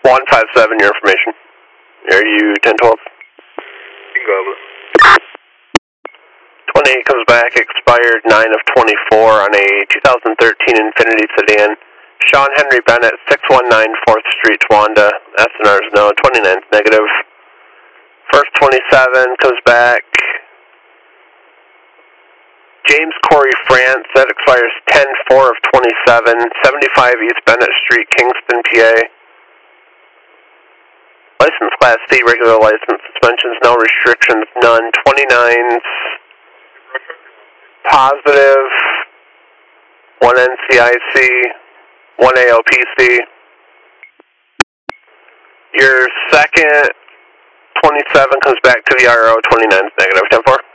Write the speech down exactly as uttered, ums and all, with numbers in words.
one five seven, your information. Are you ten twelve? Bingo. twenty-eight comes back, expired nine of twenty-four on a two thousand thirteen Infiniti sedan. Sean Henry Bennett, six one nine fourth Street, Towanda. S N R's no, twenty-ninth negative. First twenty-seven comes back. James Corey France, that expires ten four of twenty-seven, seventy-five East Bennett Street, Kingston, P A. License Class C, regular license, suspensions, no restrictions, none. twenty-nines, positive, one N C I C, one A O P C. Your second twenty-seven comes back to the R O, twenty-nines negative, ten four.